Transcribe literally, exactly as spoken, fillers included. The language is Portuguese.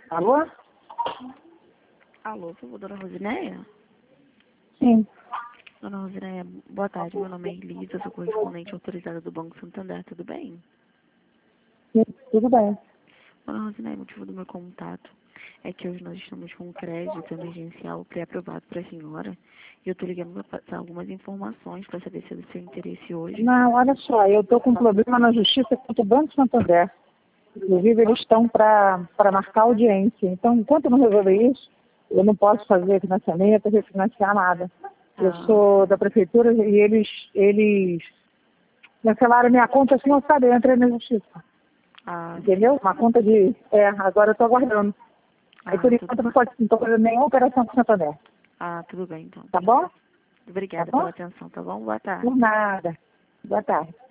Alô? Alô, por favor, dona Rosineia? Sim. Dona Rosineia, boa tarde. Meu nome é Elisa, sou correspondente autorizada do Banco Santander, tudo bem? Sim, tudo bem. Dona Rosineia, o motivo do meu contato é que hoje nós estamos com um crédito emergencial pré-aprovado para a senhora e eu estou ligando para passar algumas informações para saber se é do seu interesse hoje. Não, olha só, eu estou com um problema na justiça contra o Banco Santander. Inclusive, eles estão para marcar audiência. Então, enquanto eu não resolver isso, eu não posso fazer financiamento, refinanciar nada. Eu Ah, sou da prefeitura e eles, eles cancelaram minha conta sem eu saber, eu entrei na justiça. ah, Entendeu? Uma conta de... É, agora eu estou aguardando. Aí, ah, por tudo, enquanto, eu não posso, não estou fazendo nenhuma operação com o Santander. ah, tudo bem, então. Tá bom? Tá Obrigada bom? pela atenção, tá bom? Boa tarde. Por nada. Boa tarde.